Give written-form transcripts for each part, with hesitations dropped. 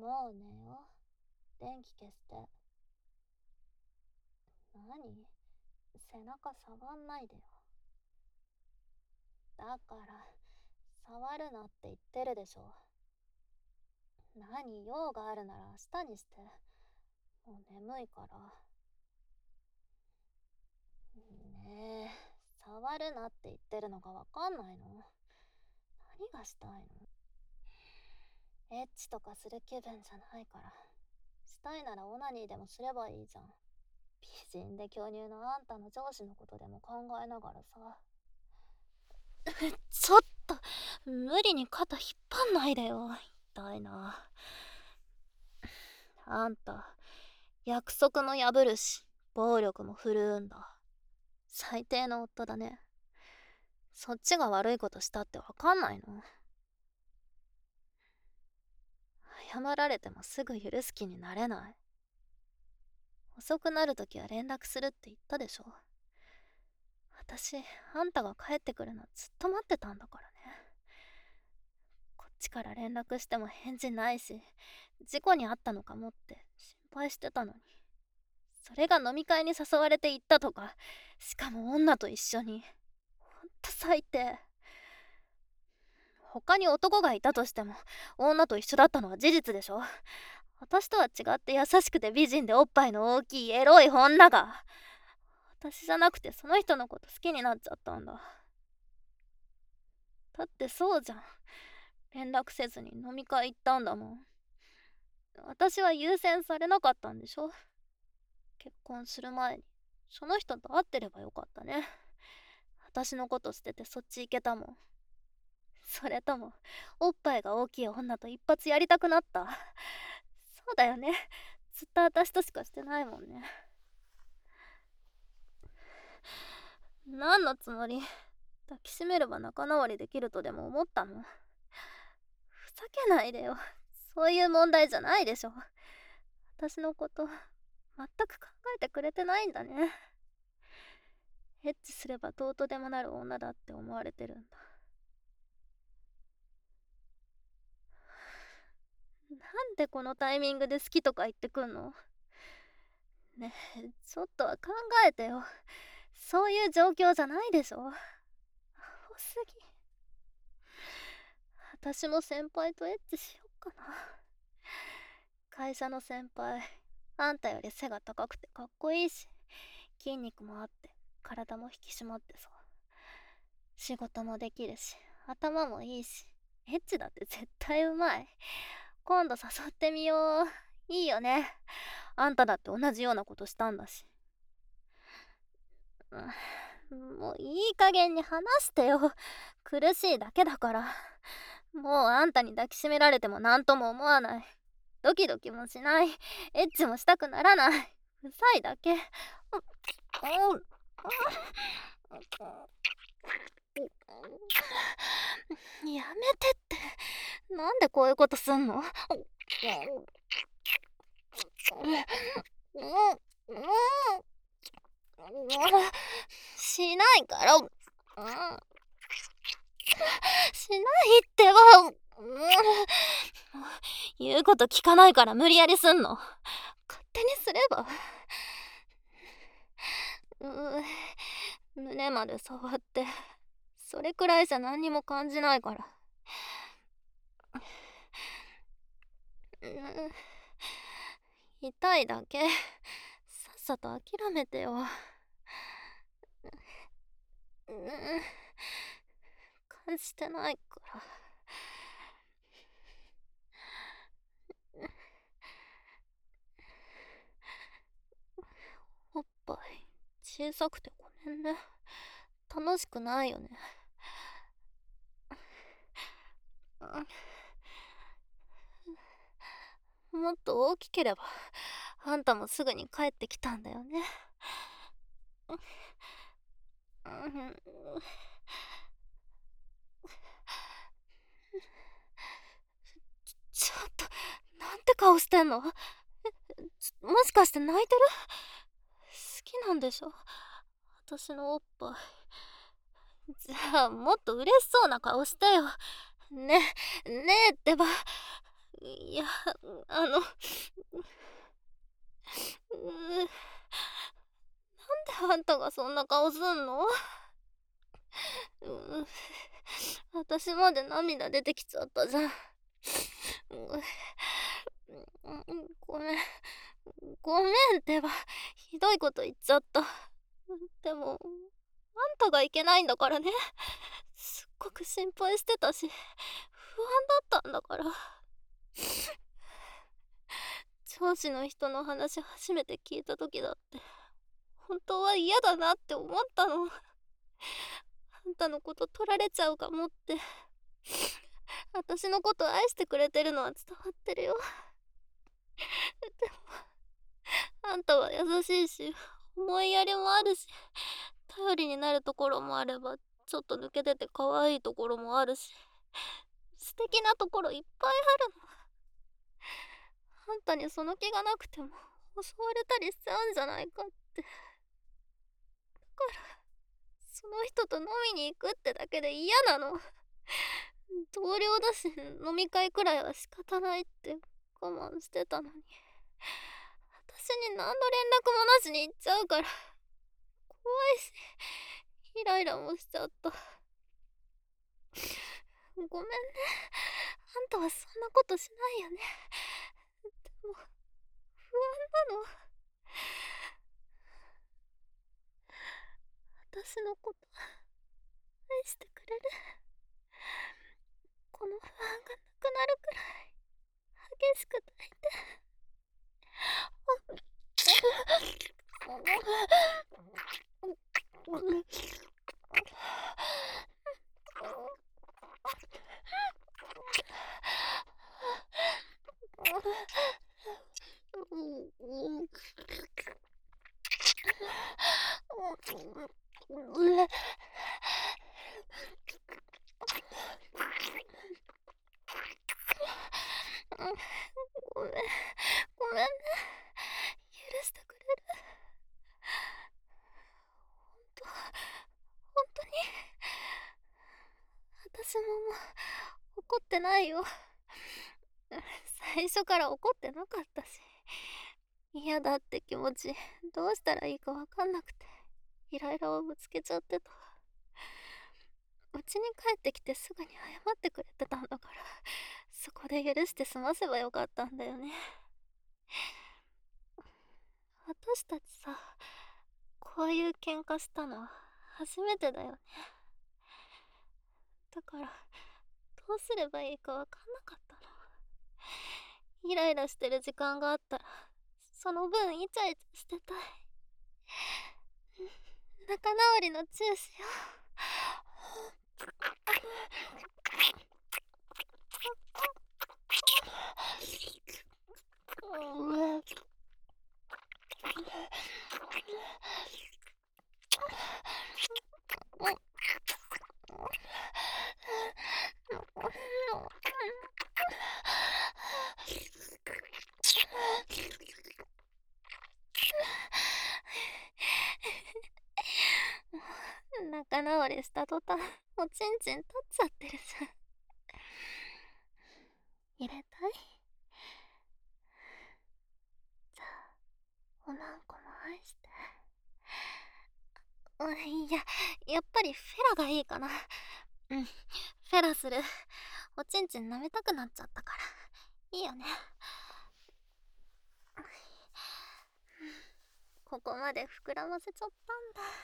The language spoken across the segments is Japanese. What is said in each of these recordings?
もう寝よ。電気消して。何？背中触んないでよ。だから、触るなって言ってるでしょ。何用があるなら明日にして。もう眠いから。ねえ、触るなって言ってるのがわかんないの？何がしたいの？エッチとかする気分じゃないから。したいならオナニーでもすればいいじゃん。美人で巨乳のあんたの上司のことでも考えながらさ。ちょっと、無理に肩引っ張んないでよ。痛いな。あんた、約束も破るし、暴力も振るうんだ。最低の夫だね。そっちが悪いことしたってわかんないの？謝られてもすぐ許す気になれない。遅くなるときは連絡するって言ったでしょ。私、あんたが帰ってくるのずっと待ってたんだからね。こっちから連絡しても返事ないし、事故にあったのかもって心配してたのに。それが飲み会に誘われて行ったとか、しかも女と一緒に。ほんと最低。他に男がいたとしても、女と一緒だったのは事実でしょ。私とは違って優しくて美人でおっぱいの大きいエロい女が。私じゃなくてその人のこと好きになっちゃったんだ。だってそうじゃん。連絡せずに飲み会行ったんだもん。私は優先されなかったんでしょ。結婚する前にその人と会ってればよかったね。私のこと捨ててそっち行けたもん。それともおっぱいが大きい女と一発やりたくなった？そうだよね。ずっと私としかしてないもんね。何のつもり？抱きしめれば仲直りできるとでも思ったの？ふざけないでよ。そういう問題じゃないでしょ。私のこと全く考えてくれてないんだね。エッチすればどうとでもなる女だって思われてるんだ。なんでこのタイミングで好きとか言ってくんの？ねえ、ちょっとは考えてよ。そういう状況じゃないでしょ。アホすぎ。私も先輩とエッチしよっかな。会社の先輩、あんたより背が高くてかっこいいし、筋肉もあって体も引き締まってさ。仕事もできるし、頭もいいし、エッチだって絶対うまい。今度誘ってみよう。いいよね。あんただって同じようなことしたんだし。もういい加減に話してよ。苦しいだけだから。もうあんたに抱きしめられても何とも思わない。ドキドキもしない。エッチもしたくならない。うざいだけ。やめてって。なんでこういうことすんの？しないから。しないってば。言うこと聞かないから無理やりすんの。勝手にすれば。胸まで触って、それくらいじゃ何にも感じないから。痛いだけ。さっさと諦めてよ。感じてないから。おっぱい小さくてごめんね。楽しくないよね。もっと大きければあんたもすぐに帰ってきたんだよね。ちょっと、なんて顔してんの？もしかして泣いてる？好きなんでしょ、私のおっぱい。じゃあもっと嬉しそうな顔してよ。ねえってば。いや、 うなんであんたがそんな顔すんの？う私まで涙出てきちゃったじゃん。ごめん。ごめんってば、ひどいこと言っちゃった。でも、あんたがいけないんだからね。すっごく心配してたし、不安だったんだから。上司の人の話初めて聞いた時だって、本当は嫌だなって思ったの。あんたのこと取られちゃうかもって。私のこと愛してくれてるのは伝わってるよ。でも、あんたは優しいし、思いやりもあるし、頼りになるところもあれば、ちょっと抜けてて可愛いところもあるし、素敵なところいっぱいあるの。あんたにその気がなくても襲われたりしちゃうんじゃないかって。だからその人と飲みに行くってだけで嫌なの。同僚だし飲み会くらいは仕方ないって我慢してたのに、私に何の連絡もなしに行っちゃうから怖いし、イライラもしちゃった。ごめんね。あんたはそんなことしないよね。でも不安なの。私のこと愛してくれる？この不安がなくなるくらい激しく抱いて。ごめん、ごめんね。許してくれる？ほんと、ほんとに。私ももう怒ってないよ。最初から怒ってなかったし、嫌だって気持ちどうしたらいいかわかんなくてイライラをぶつけちゃってた。家に帰ってきてすぐに謝ってくれてたんだから、そこで許して済ませばよかったんだよね。私たちさ、こういう喧嘩したの初めてだよね。だからどうすればいいかわかんなかったの。イライラしてる時間があったらその分イチャイチャしてたい。仲直りのチューしよう。仲直りした途端、おちんちん立っちゃってるじゃん。入れたい？じゃあ、おなんこも愛して。いや、やっぱりフェラがいいかな。うん、フェラする。おちんちん舐めたくなっちゃったから。いいよね。ここまで膨らませちゃったんだ。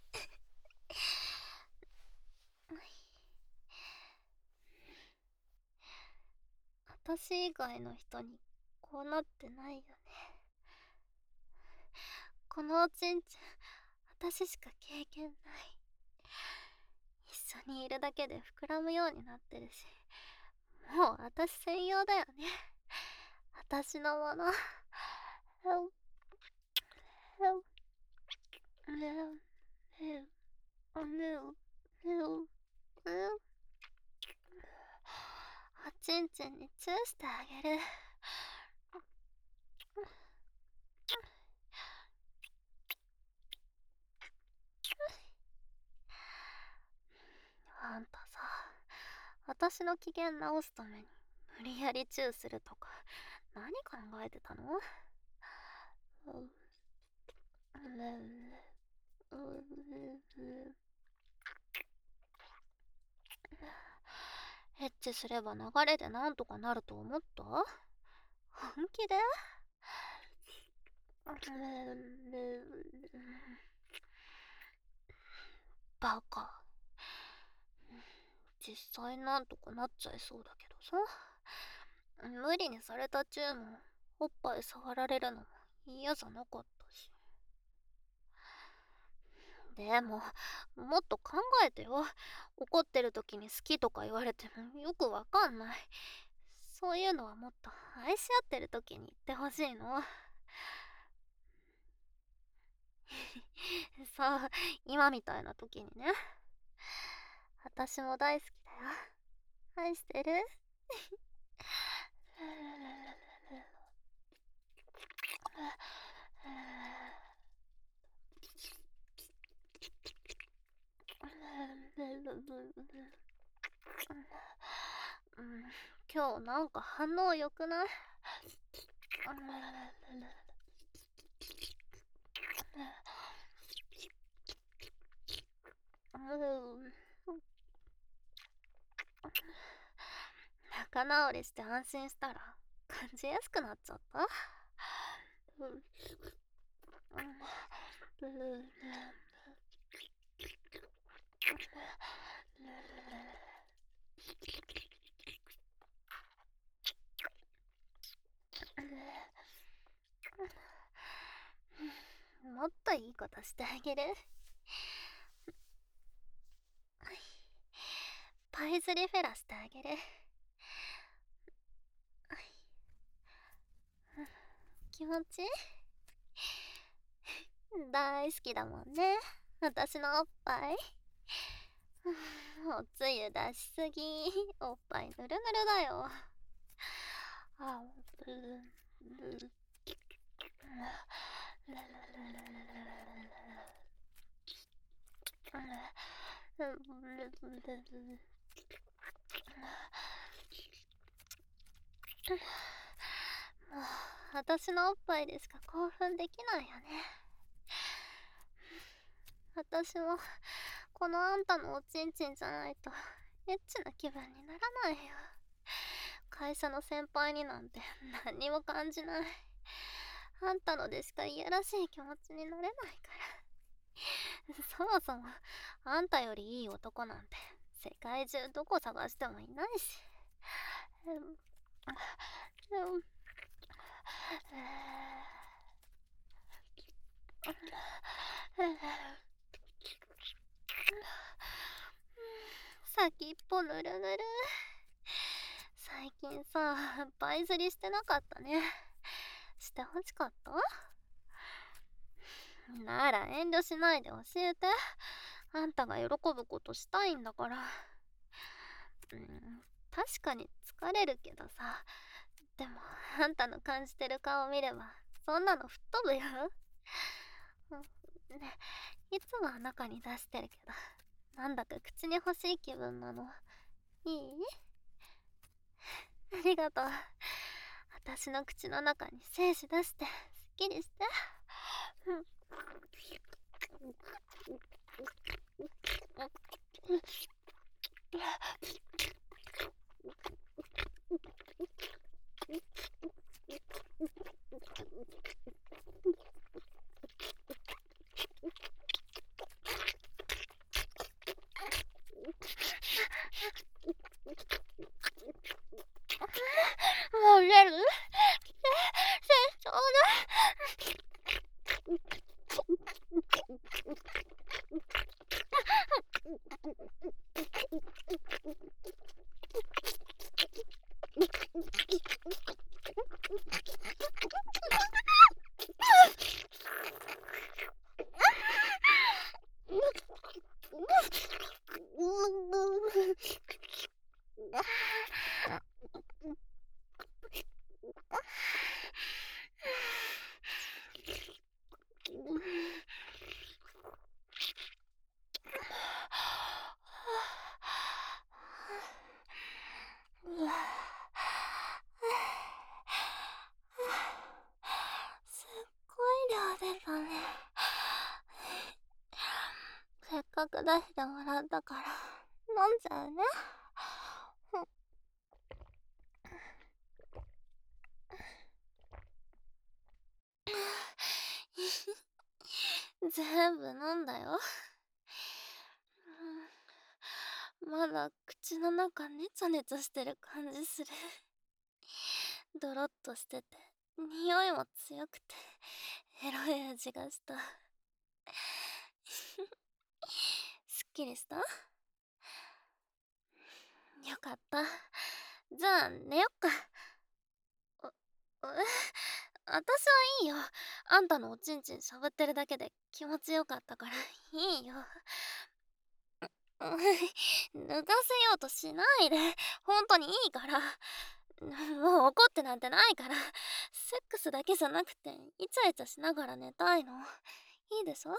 私以外の人にこうなってないよね。このおちんちん、私しか経験ない。一緒にいるだけで膨らむようになってるし、もう私専用だよね。私のもの。おちんちんにチューしてあげる。あんたさ、私の機嫌直すために無理やりチューするとか何考えてたの？エッチすれば流れでなんとかなると思った？本気で？バカ。実際なんとかなっちゃいそうだけどさ。無理にされたチューもおっぱい触られるのも嫌じゃなかったし。でももっと考えてよ。怒ってる時に好きとか言われてもよくわかんない。そういうのはもっと愛し合ってる時に言ってほしいの。そう、今みたいな時にね。私も大好きだよ。愛してる。今日なんか反応良くない？仲直りして安心したら感じやすくなっちゃった。もっといいことしてあげる。パイズリフェラしてあげる。気持ちいい？大好きだもんね、私のおっぱい。おつゆ出しすぎ。おっぱいぬるぬるだよ。もう私のおっぱいでしか興奮できないよね。私もこのあんたのおちんちんじゃないとエッチな気分にならないよ。会社の先輩になんて何にも感じない。あんたのでしかいやらしい気持ちになれないから。そもそもあんたよりいい男なんて世界中どこ探してもいないし。先っぽぬるぬる。最近さ、バイ釣りしてなかったね。してほしかった？なら遠慮しないで教えて。あんたが喜ぶことしたいんだから。確かに疲れるけどさ。でもあんたの感じてる顔を見ればそんなの吹っ飛ぶよ。ね、いつも中に出してるけど、なんだか口に欲しい気分なの。いい？ありがとう。私の口の中に精子出してすっきりして。もう出る？ちょうかく出してもらったから飲んじゃうね。全部飲んだよ。まだ口の中ネチョネチョしてる感じする。ドロッとしてて匂いも強くてエロい味がした。すっきりした？よかった。じゃあ寝よっか。私はいいよ。あんたのおちんちんしゃぶってるだけで気持ちよかったからいいよ。脱がせようとしないで。本当にいいから。もう怒ってなんてないから。セックスだけじゃなくてイチャイチャしながら寝たいの。いいでしょ？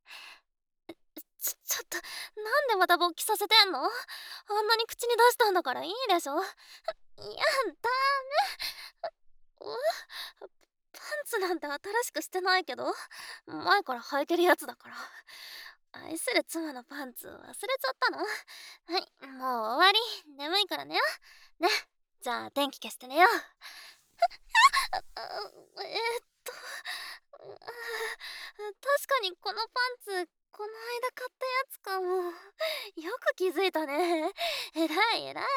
ちょっと、なんでまた勃起させてんの？あんなに口に出したんだからいいでしょ？いや、ダメ。パンツなんて新しくしてないけど、前から履いてるやつだから。愛する妻のパンツ忘れちゃったの？はい、もう終わり。眠いから寝よ。ね、じゃあ電気消して寝よう。あと、確かにこのパンツ、この間買ったやつかも。よく気づいたね。えらいえらい。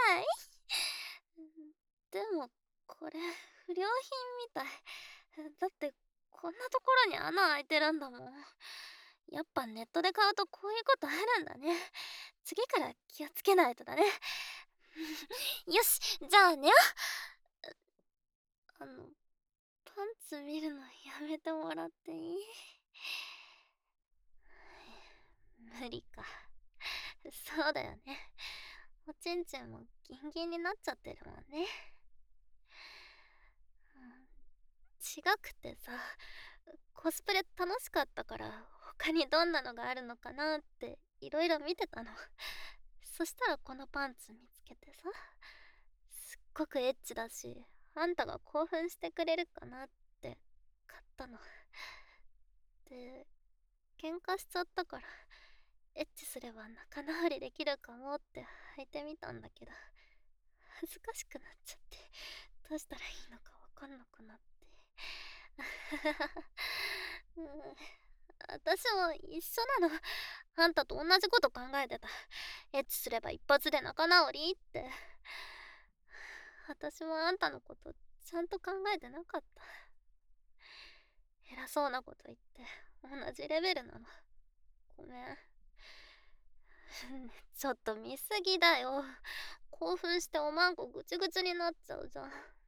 でも、これ、不良品みたい。だって、こんなところに穴開いてるんだもん。やっぱネットで買うとこういうことあるんだね。次から気をつけないとだね。よし、じゃあ寝よう。パンツ見るのやめてもらっていい？無理か。そうだよね。おちんちんもギンギンになっちゃってるもんね。違くてさ、コスプレ楽しかったから他にどんなのがあるのかなっていろいろ見てたの。そしたらこのパンツ見つけてさ、すっごくエッチだしあんたが興奮してくれるかなって買ったの。で、喧嘩しちゃったからエッチすれば仲直りできるかもって履いてみたんだけど、恥ずかしくなっちゃってどうしたらいいのかわかんなくなって。うん、私も一緒なの。あんたと同じこと考えてた。エッチすれば一発で仲直りって。私もあんたのことちゃんと考えてなかった。偉そうなこと言って同じレベルなの。ごめん。ちょっと見すぎだよ。興奮しておまんこぐちぐちになっちゃうじゃん。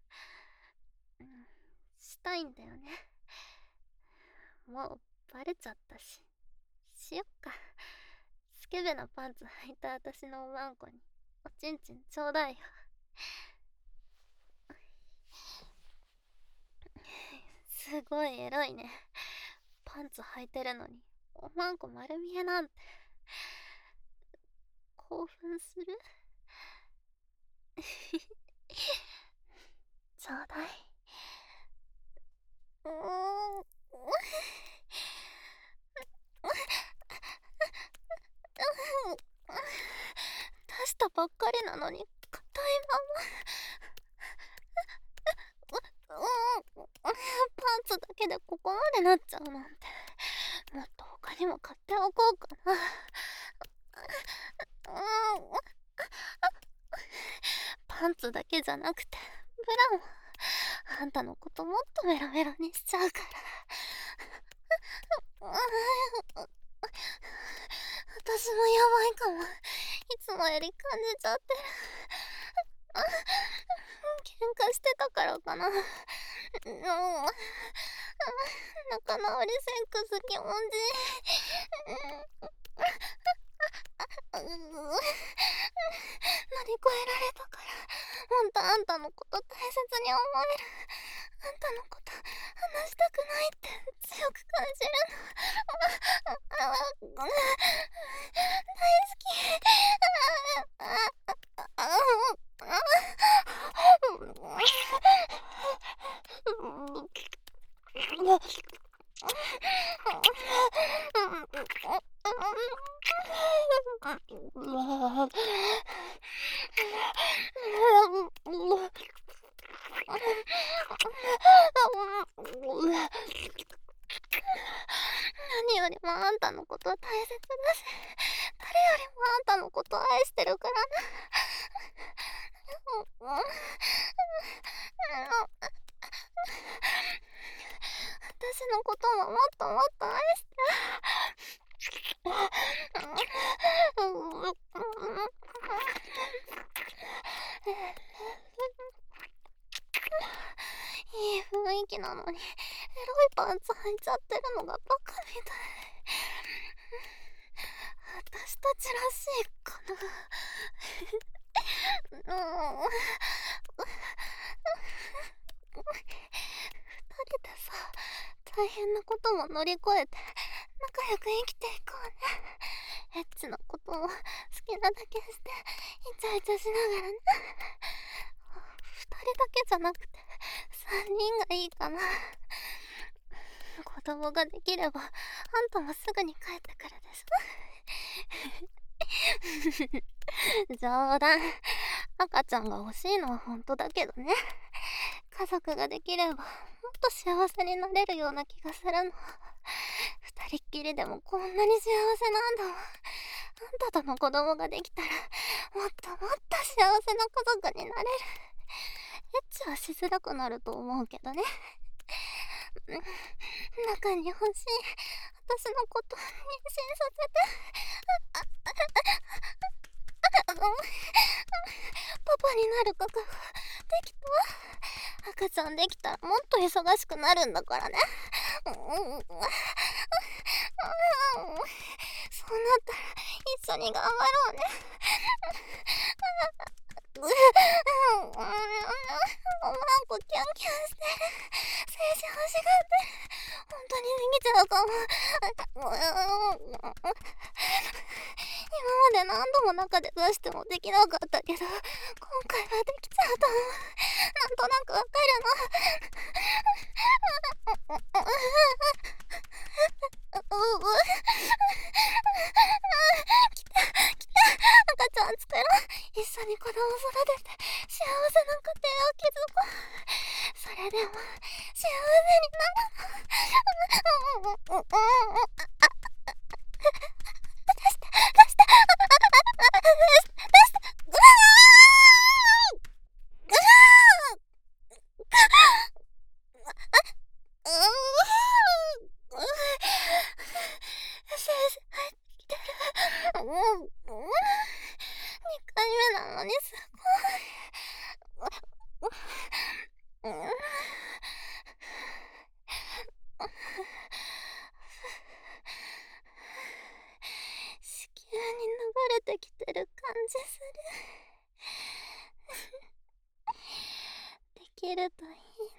したいんだよね。もうバレちゃったし。しよっか。スケベなパンツ履いた私のおまんこにおちんちんちょうだいよ。すごいエロいね。パンツ履いてるのにおまんこ丸見えなんて。興奮する？ちょうだい。出したばっかりなのに硬いまま。パンツだけでここまでなっちゃうなんて。もっと他にも買っておこうかな。パンツだけじゃなくてブラもあんたのこともっとメロメロにしちゃうから。私もやばいかも。いつもより感じちゃってる。喧嘩してたからかな。仲直りセックス気持ち乗り越えられたから、ほんとあんたのこと大切に思える。あんたのこと話したくないって強く感じるの。大好き。 何よりもあんたのことは大切だし、誰よりもあんたのことを愛してるからね。私のことももっともっと愛して。いい雰囲気なのに、エロいパンツ履いちゃってるのがバカみたい。私たちらしいかな。二人でさ、大変なことも乗り越えて仲良く生きていこうね。エッチなことも好きなだけしてイチャイチャしながらね。二人だけじゃなくて三人がいいかな。子供ができればあんたもすぐに帰ってくるでしょ。冗談。赤ちゃんが欲しいのは本当だけどね。家族ができればもっと幸せになれるような気がするの。二人っきりでもこんなに幸せなんだもん。あんたとの子供ができたらもっともっと幸せな家族になれる。エッチはしづらくなると思うけどね。中に欲しい私のこと妊娠させて。パパになる覚悟できた。赤ちゃんできたらもっと忙しくなるんだからね。そうなったら一緒に頑張ろうね。おまんこキャンキャンしてる。精子欲しがってる。本当にできちゃうかも。今まで何度も中で出してもできなかったけど、今回はできちゃうと思う。なんとなくわかるの。赤ちゃん作ろう。一緒に子供育てて幸せな家庭を築こう。それでも幸せになる。出して出して2回目なのにすごい。子宮に流れてきてる感じする。できるといいね。